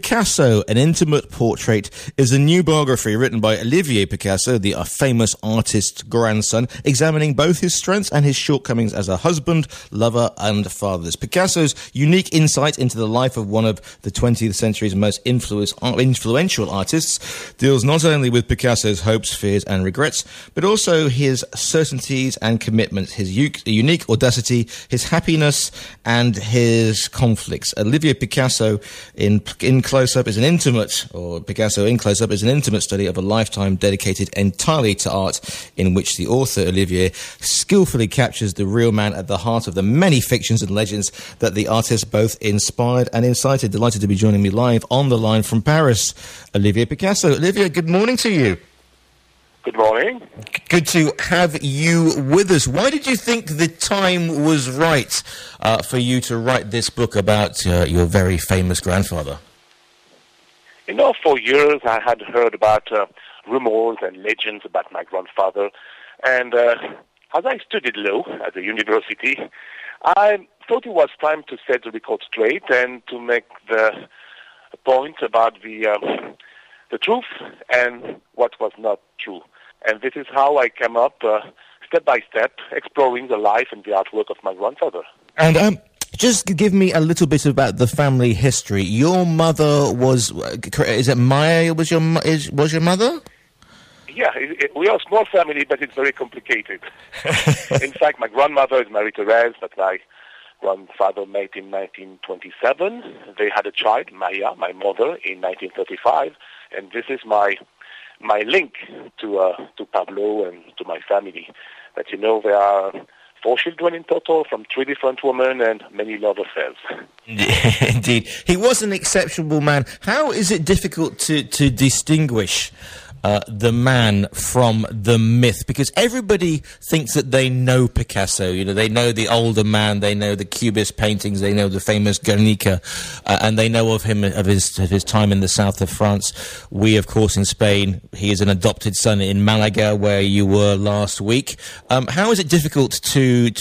Picasso, An Intimate Portrait, is a new biography written by Olivier Picasso, the famous artist's grandson, examining both his strengths and his shortcomings as a husband, lover, and father. This Picasso's unique insight into the life of one of the 20th century's most influential artists deals not only with Picasso's hopes, fears, and regrets, but also his certainties and commitments, his unique audacity, his happiness, and his conflicts. Olivier Picasso in Close-Up is an intimate, or Picasso in Close-Up is an intimate study of a lifetime dedicated entirely to art, in which the author Olivier skillfully captures the real man at the heart of the many fictions and legends that the artist both inspired and incited. Delighted to be joining me live on the line from Paris, Olivier Picasso. Olivier, good morning to you. Good morning. Good to have you with us. Why did you think the time was right for you to write this book about your very famous grandfather? You know, for years I had heard about rumors and legends about my grandfather, and as I studied law at the university, I thought it was time to set the record straight and to make the point about the truth and what was not true. And this is how I came up, step by step, exploring the life and the artwork of my grandfather. And just give me a little bit about the family history. Your mother was, is it Maya was your mother? Yeah, we are a small family, but it's very complicated. In fact, my grandmother is Marie-Thérèse, but my grandfather met in 1927. They had a child, Maya, my mother, in 1935. And this is my link to Pablo and to my family. But you know, there are 4 children in total from 3 different women and many love affairs. Indeed. He was an exceptional man. How is it difficult to distinguish the man from the myth? Because everybody thinks that they know Picasso. You know, they know the older man, they know the Cubist paintings, they know the famous Guernica, and they know of him, of his time in the south of France. We, of course, in Spain. He is an adopted son in Malaga, where you were last week. How is it difficult to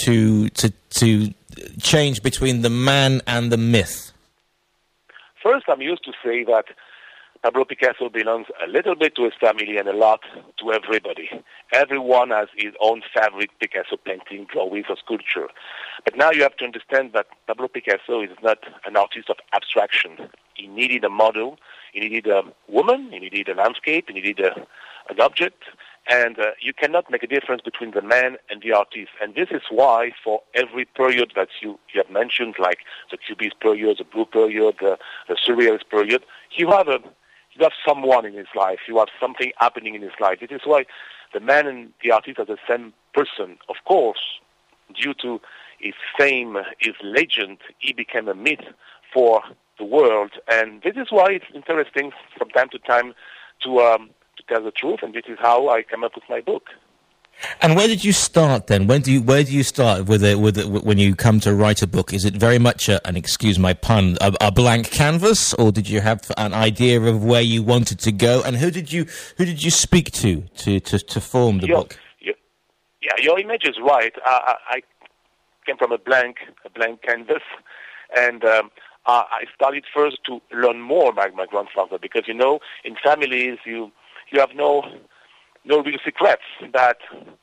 change between the man and the myth? First, I'm used to say that Pablo Picasso belongs a little bit to his family and a lot to everybody. Everyone has his own favorite Picasso painting, drawings, or sculpture. But now you have to understand that Pablo Picasso is not an artist of abstraction. He needed a model, he needed a woman, he needed a landscape, he needed an object, and you cannot make a difference between the man and the artist. And this is why for every period that you have mentioned, like the Cubist period, the Blue period, the Surrealist period, you have someone in his life, you have something happening in his life. It is why the man and the artist are the same person. Of course, due to his fame, his legend, he became a myth for the world. And this is why it's interesting from time to time to tell the truth, and this is how I came up with my book. And where did you start then? Where do you start when you come to write a book? Is it very much and excuse my pun, a blank canvas, or did you have an idea of where you wanted to go? And who did you speak to form the book? Yeah, your image is right. I came from a blank canvas, and I started first to learn more about my grandfather, because you know, in families you have no real secrets, that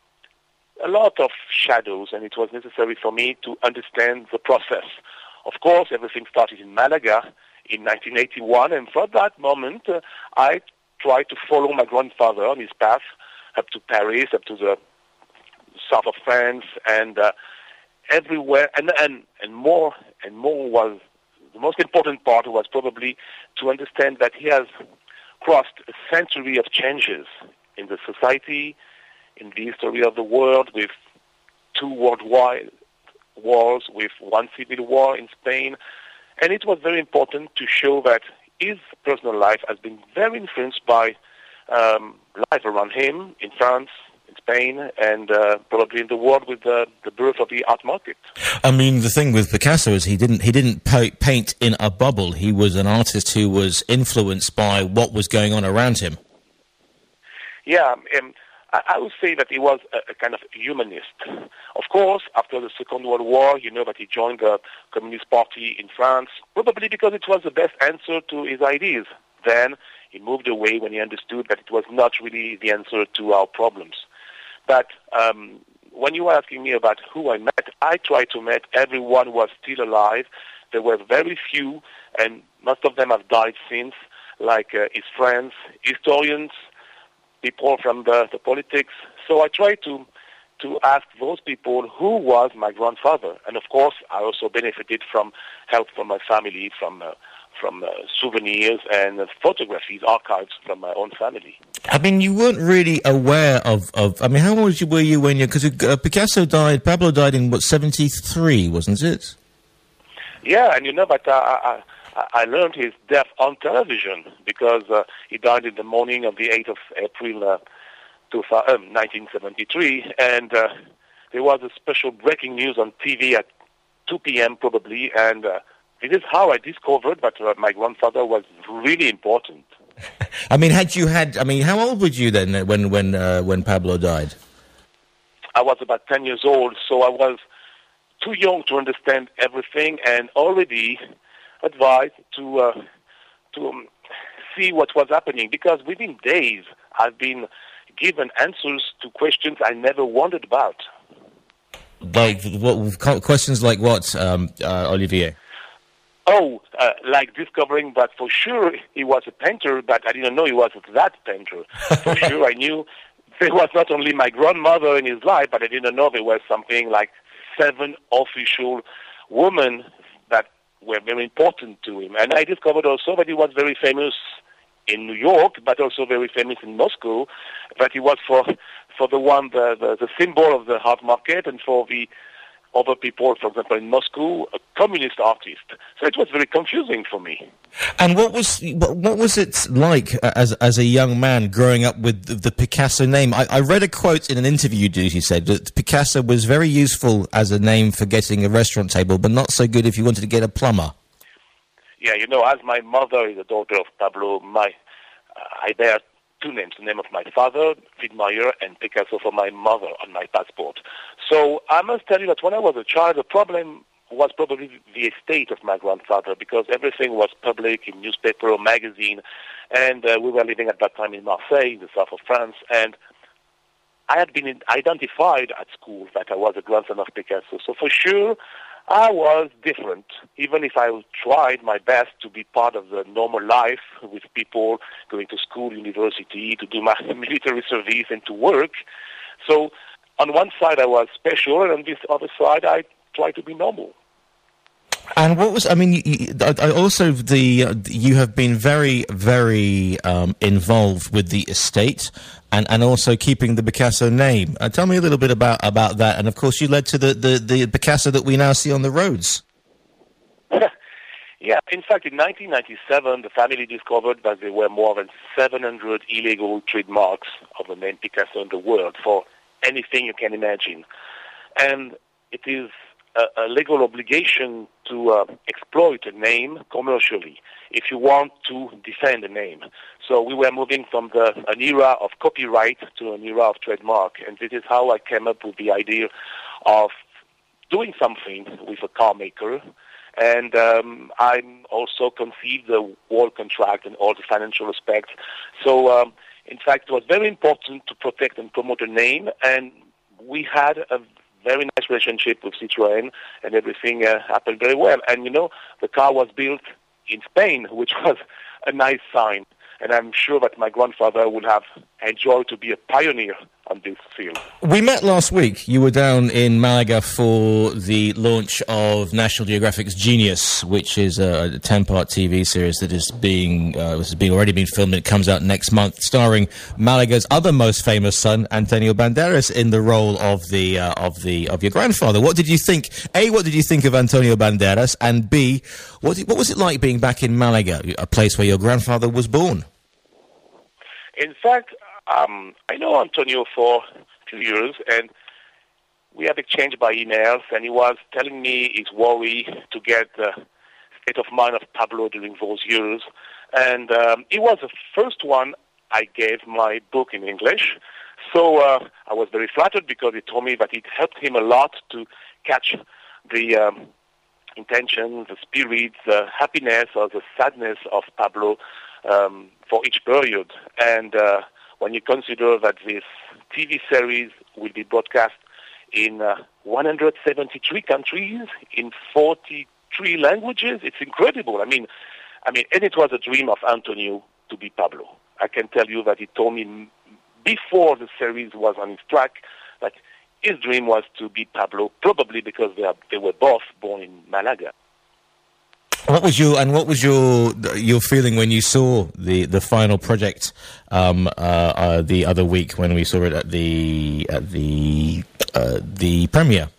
a lot of shadows, and it was necessary for me to understand the process. Of course, everything started in Malaga in 1981, and from that moment, I tried to follow my grandfather on his path up to Paris, up to the south of France, and everywhere, and more was, the most important part was probably to understand that he has crossed a century of changes in the society, in the history of the world, with 2 worldwide wars, with 1 civil war in Spain. And it was very important to show that his personal life has been very influenced by life around him in France, in Spain, and probably in the world with the birth of the art market. I mean, the thing with Picasso is he didn't paint in a bubble. He was an artist who was influenced by what was going on around him. Yeah, I would say that he was a kind of humanist. Of course, after the Second World War, you know that he joined the Communist Party in France, probably because it was the best answer to his ideas. Then he moved away when he understood that it was not really the answer to our problems. But when you were asking me about who I met, I tried to meet everyone who was still alive. There were very few, and most of them have died since, like his friends, historians, people from the politics. So I tried to ask those people who was my grandfather. And of course, I also benefited from help from my family, from souvenirs and photographies, archives from my own family. I mean, you weren't really aware of I mean, how old were you when you... Because Pablo died in, 73, wasn't it? Yeah, and you know, but I learned his death on television because he died in the morning of the 8th of April, 1973, and there was a special breaking news on TV at 2 p.m. probably, and it is how I discovered that my grandfather was really important. I mean, how old were you then when Pablo died? I was about 10 years old, so I was too young to understand everything, and already advised to see what was happening, because within days I've been given answers to questions I never wondered about. Like what questions? Like what, Olivier? Like discovering that for sure he was a painter, but I didn't know he was that painter. For sure, I knew there was not only my grandmother in his life, but I didn't know there was something like 7 official women that were very important to him. And I discovered also that he was very famous in New York, but also very famous in Moscow, that he was for the symbol of the art market, and for the other people, for example, in Moscow, a communist artist. So it was very confusing for me. And what was it like as a young man growing up with the Picasso name? I read a quote in an interview you said that Picasso was very useful as a name for getting a restaurant table, but not so good if you wanted to get a plumber. Yeah, you know, as my mother is the daughter of Pablo, I bear 2 names, the name of my father, Widmeyer, and Picasso for my mother on my passport. So I must tell you that when I was a child, the problem was probably the estate of my grandfather, because everything was public in newspaper or magazine, and we were living at that time in Marseille, in the south of France, and I had been identified at school that I was a grandson of Picasso. So for sure, I was different, even if I tried my best to be part of the normal life with people going to school, university, to do my military service and to work. So on one side I was special, and on this other side I tried to be normal. And what was, I mean, you have been very, very involved with the estate and also keeping the Picasso name. Tell me a little bit about that. And of course, you led to the Picasso that we now see on the roads. Yeah, in fact, in 1997, the family discovered that there were more than 700 illegal trademarks of the name Picasso in the world for anything you can imagine. And it is a legal obligation to exploit a name commercially if you want to defend a name. So we were moving from an era of copyright to an era of trademark, and this is how I came up with the idea of doing something with a car maker. And I also conceived the whole contract and all the financial aspects. So, in fact, it was very important to protect and promote a name, and we had a very nice relationship with Citroën, and everything happened very well. And, you know, the car was built in Spain, which was a nice sign. And I'm sure that my grandfather would have enjoyed to be a pioneer on this field. We met last week. You were down in Malaga for the launch of National Geographic's Genius, which is a 10-part TV series that is already been filmed, and it comes out next month, starring Malaga's other most famous son, Antonio Banderas, in the role of your grandfather. What did you think? A, what did you think of Antonio Banderas? And B, what was it like being back in Malaga, a place where your grandfather was born? In fact, I know Antonio for 2 years, and we have exchanged by emails, and he was telling me his worry to get the state of mind of Pablo during those years. And he was the first one I gave my book in English. So I was very flattered because he told me that it helped him a lot to catch the intention, the spirit, the happiness or the sadness of Pablo for each period. And when you consider that this TV series will be broadcast in 173 countries, in 43 languages, it's incredible. I mean, and it was a dream of Antonio to be Pablo. I can tell you that he told me before the series was on its track that his dream was to be Pablo, probably because they were both born in Malaga. What was your feeling when you saw the final project the other week when we saw it at the premiere?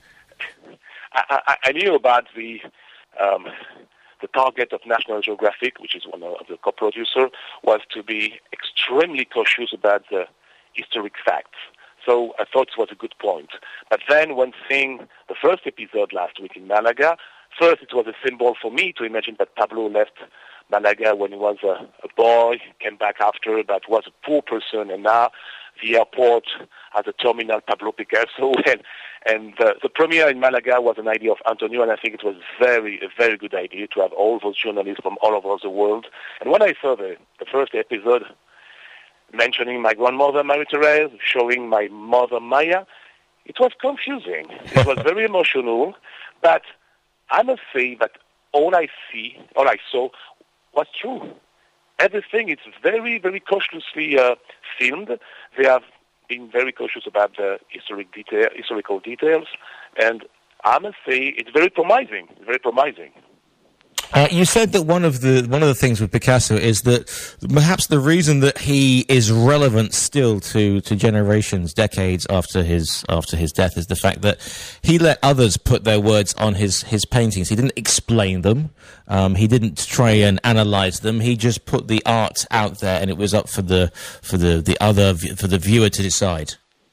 I knew about the target of National Geographic, which is one of the co-producers, was to be extremely cautious about the historic facts. So I thought it was a good point. But then when seeing the first episode last week in Malaga, first it was a symbol for me to imagine that Pablo left Malaga when he was a boy, came back after, but was a poor person, and now the airport has a terminal Pablo Picasso. And the premiere in Malaga was an idea of Antonio, and I think it was a very good idea to have all those journalists from all over the world. And when I saw the first episode mentioning my grandmother, Marie-Thérèse, showing my mother, Maya, it was confusing. It was very emotional, but I must say that all I saw was true. Everything is very, very cautiously filmed. They have been very cautious about the historical details, and I must say it's very promising. Very promising. You said that one of the things with Picasso is that perhaps the reason that he is relevant still to generations, decades after his death, is the fact that he let others put their words on his paintings. He didn't explain them. He didn't try and analyze them. He just put the art out there, and it was up for the viewer to decide.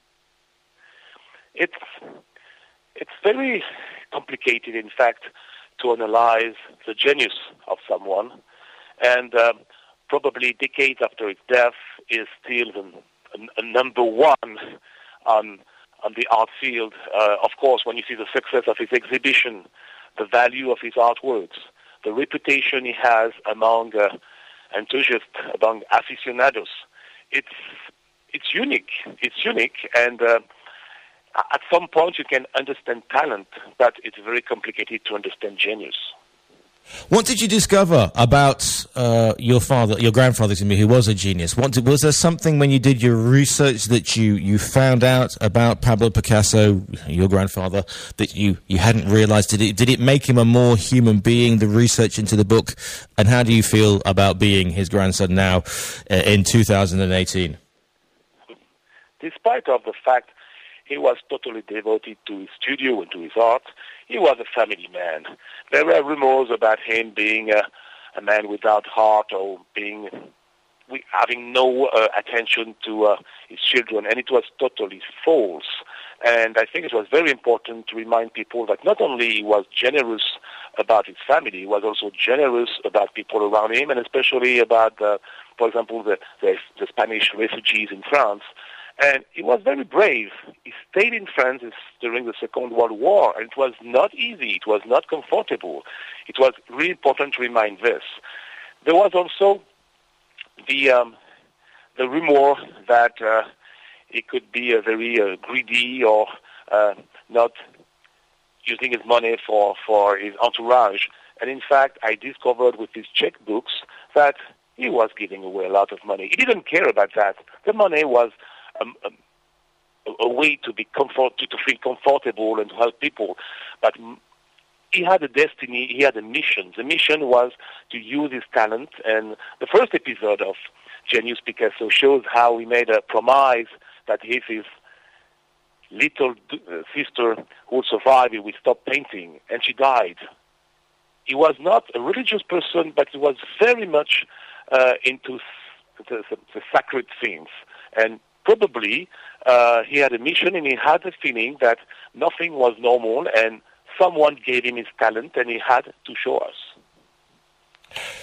It's very complicated, in fact, to analyze the genius of someone, and probably decades after his death is still a number one on the art field. Of course, when you see the success of his exhibition, the value of his artworks, the reputation he has among enthusiasts, among aficionados, it's unique. It's unique, and at some point you can understand talent, but it's very complicated to understand genius. What did you discover about your grandfather, who was a genius? Was there something when you did your research that you found out about Pablo Picasso, your grandfather, that you hadn't realized? Did it make him a more human being, the research into the book? And how do you feel about being his grandson now in 2018? Despite of the fact he was totally devoted to his studio and to his art, he was a family man. There were rumors about him being a man without heart or having no attention to his children, and it was totally false. And I think it was very important to remind people that not only he was generous about his family, he was also generous about people around him, and especially about, for example, the Spanish refugees in France. And he was very brave. He stayed in France during the Second World War, and it was not easy. It was not comfortable. It was really important to remind this. There was also the rumor that he could be a very greedy or not using his money for his entourage. And in fact, I discovered with his checkbooks that he was giving away a lot of money. He didn't care about that. The money was a way to feel comfortable and to help people. But he had a destiny, he had a mission. The mission was to use his talent, and the first episode of Genius Picasso shows how he made a promise that if his little sister who would survive, he would stop painting, and she died. He was not a religious person, but he was very much into the sacred things. And probably he had a mission, and he had a feeling that nothing was normal, and someone gave him his talent, and he had to show us.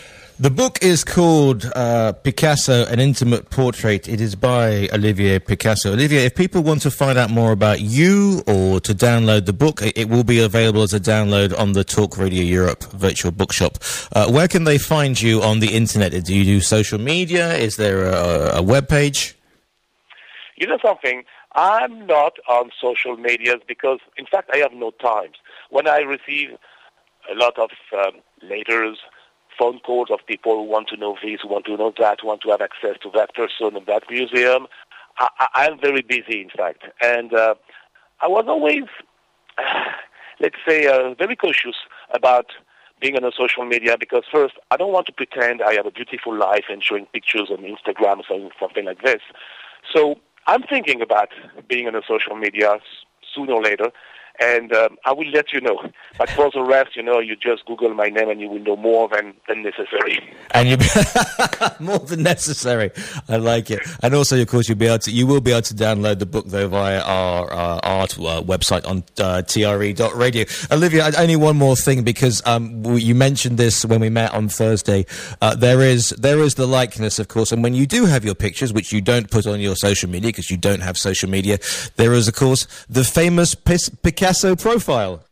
The book is called Picasso, An Intimate Portrait. It is by Olivier Picasso. Olivier, if people want to find out more about you or to download the book, it will be available as a download on the Talk Radio Europe virtual bookshop. Where can they find you on the internet? Do you do social media? Is there a web page? You know something? I'm not on social medias because, in fact, I have no time. When I receive a lot of letters, phone calls of people who want to know this, who want to know that, who want to have access to that person and that museum, I'm very busy, in fact. And I was always, let's say, very cautious about being on a social media because, first, I don't want to pretend I have a beautiful life and showing pictures on Instagram or something like this. So I'm thinking about being on a social media sooner or later, and I will let you know. But for the rest, you just Google my name and you will know more than necessary. And you more than necessary. I like it. And also, of course, you will be able to download the book though via our website on tre.radio. Olivia, only one more thing because you mentioned this when we met on Thursday. There is the likeness, of course, and when you do have your pictures, which you don't put on your social media because you don't have social media, there is, of course, the famous Picasso profile.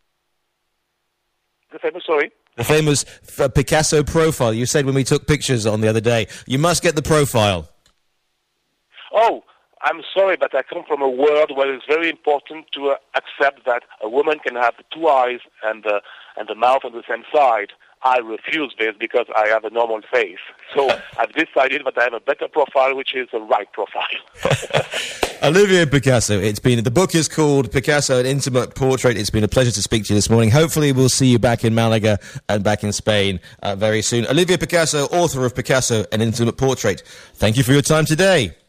The famous Picasso profile. You said when we took pictures on the other day, you must get the profile. Oh, I'm sorry, but I come from a world where it's very important to accept that a woman can have two eyes and the mouth on the same side. I refuse this because I have a normal face. So I've decided that I have a better profile, which is the right profile. Olivier Picasso. The book is called Picasso, An Intimate Portrait. It's been a pleasure to speak to you this morning. Hopefully we'll see you back in Malaga and back in Spain very soon. Olivier Picasso, author of Picasso, An Intimate Portrait. Thank you for your time today.